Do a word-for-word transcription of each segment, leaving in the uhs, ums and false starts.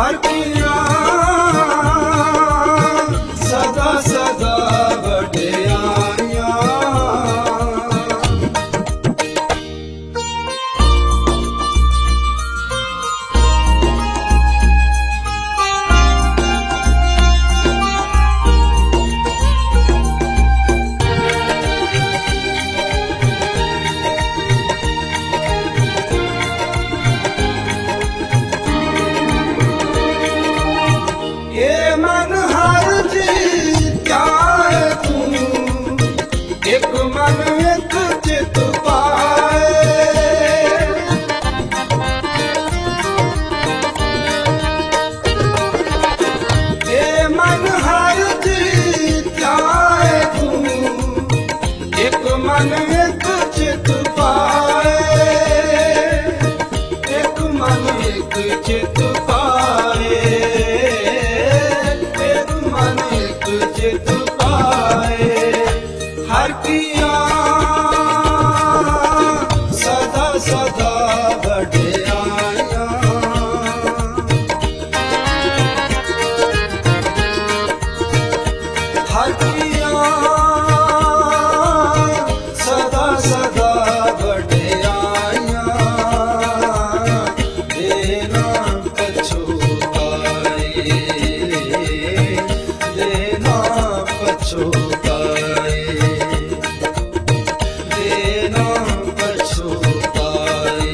हर पिया सदा सदा वड्याइया। ये मन हर जीत्या है तू, एक मन एक चित पाए। ये मन हर जीत्या है तू, एक मन एक चित पाए। एक मन एक चित पाए, चित पाए। हर पिया सदा सदा वड्याइया। हर पिया सदा सदा वड्याइया। देना पछुताए, देना पछुताए, देना पछुताए,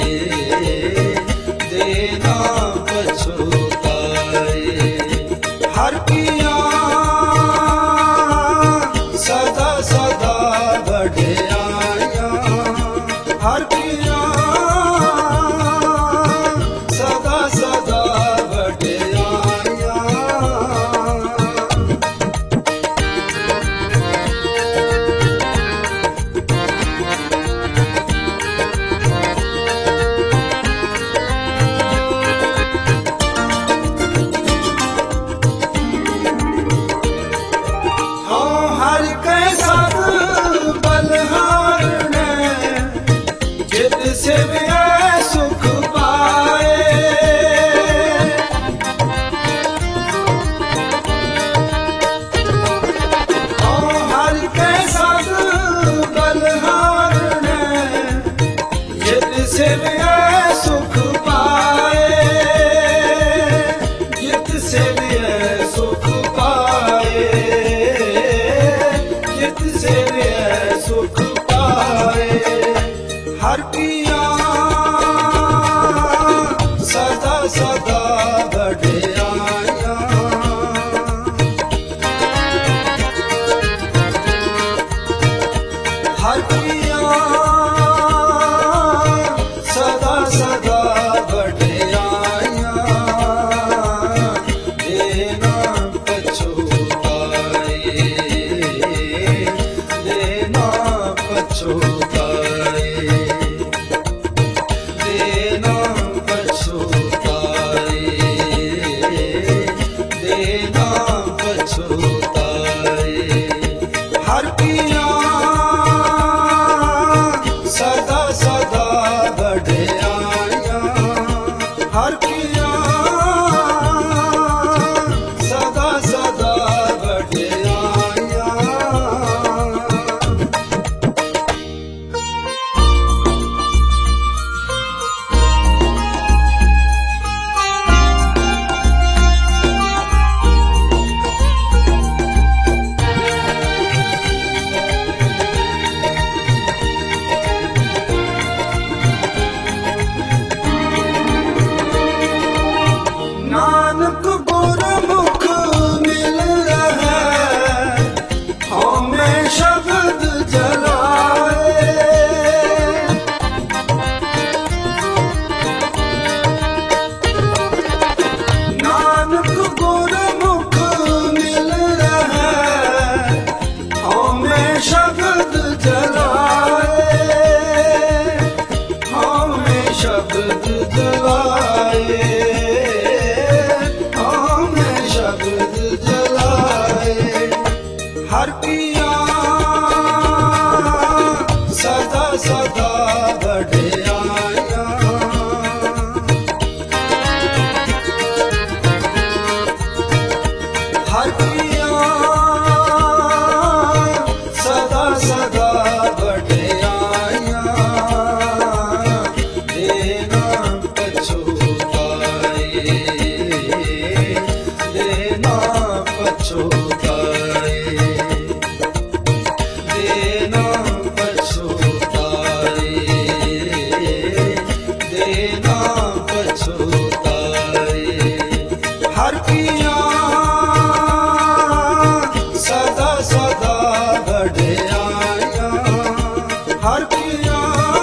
देना पछुताए। हर पिया सदा सदा वड्याइया। हर पिया सदा सदा वड्याइया। हर के साथ बलहार ने जित से भी सुख पाए। हर के साथ बलहार ने जित से भी सुख पाए। जित से भी सुख पाए, जित से भी सुख पाए। हर पिया सदा सदा वड्याइया। हर पिया सदा सदा वड्याइया। हर किया सदा सदा वड्याइयां, हर किया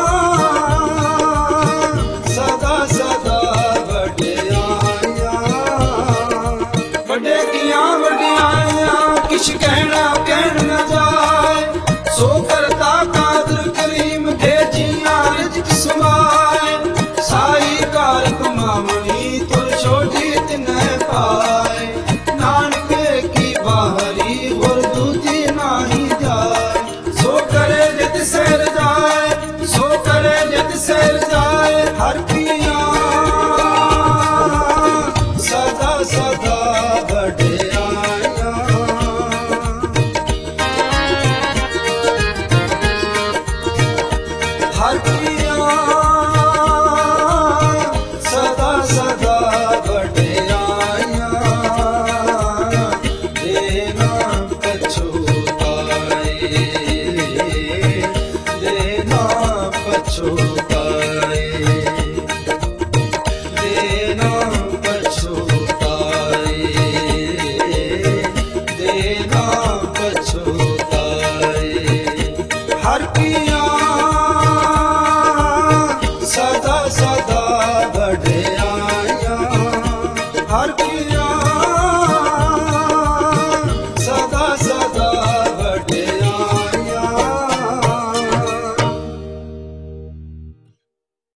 सदा सदा वड्याइयां। वड्डे किया वड्याइयां किश कहना कहन न जाए, सो करता कादर करीम दे जियां रिज़्क़ समाए। साई कार कमावणी तुर छोटी तिन्ह पाए, नानके की बाहरी और दूजी नाही जाए। सो करे जित सैर जाए, सो करे जित सैर जाए, हर किया सदा सदा वड्याइयां। हर किया सदा सदा वड्याइयां, देना पछोताए, देना पछोताए, देना पछोताए, देना पछोताए। हर किया